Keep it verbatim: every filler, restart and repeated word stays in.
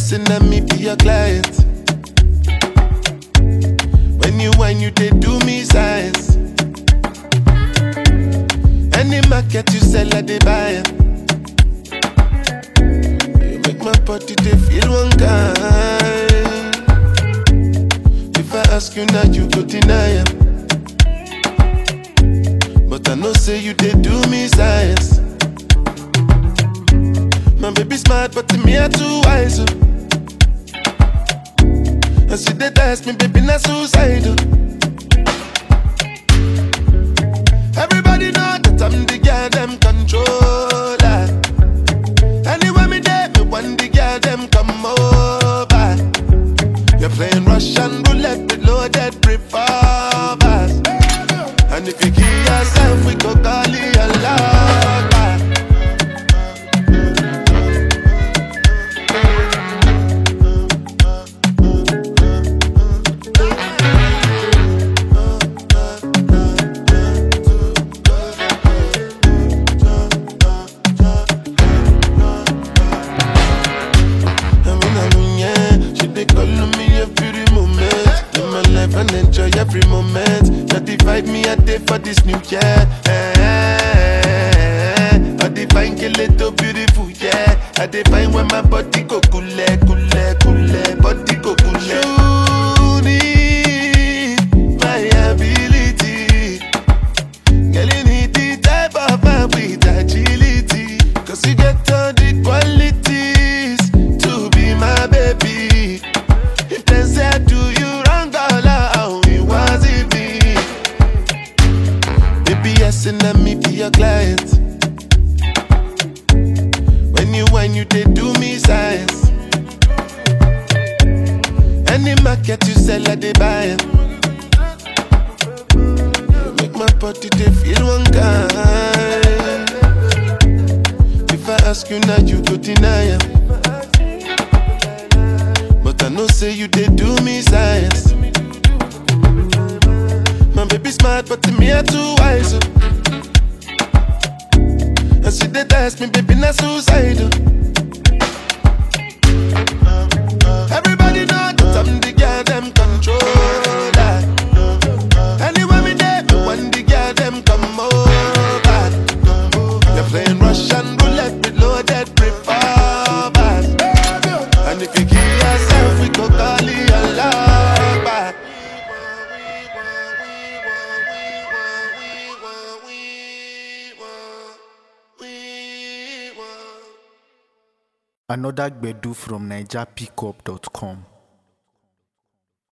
asking let me be your client. When you whine, you they do me size. Any market you sell, I they buy it. You make my body they feel one kind. If I ask you now, you go deny it. But I know say you they do me science. My baby smart, but to me I too wise. And she they test me, baby, not suicidal. Everybody know that I'm the girl them controller. Anywhere me there, me want the girl them come over. You're playing Russian roulette with loaded revolvers. And if you kill yourself, we go call it a lover. And enjoy every moment. Not divide me a day for this new year. I define kill it so beautiful, yeah. I define when my body go cool, cool, cool, body go cool. You need my ability. Girl, you need the type of man with agility. Cause you get all the qualities to be my baby. If they say I do you and let me be your client. When you whine, you they do me size. Any market you sell, I they buy it. You make my body they feel one kind. If I ask you now, you go deny it. But I know say you they do me science. My baby smart, but to me I too wise. And she did ask me, baby, not suicidal. Everybody know that I'm the girl them controller. Anywhere me there, me want the girl them come over. You're playing Russian roulette with loaded revolvers. And if you kill yourself, we go call it a lover. Another Gbedu from Niger Pickup dot com.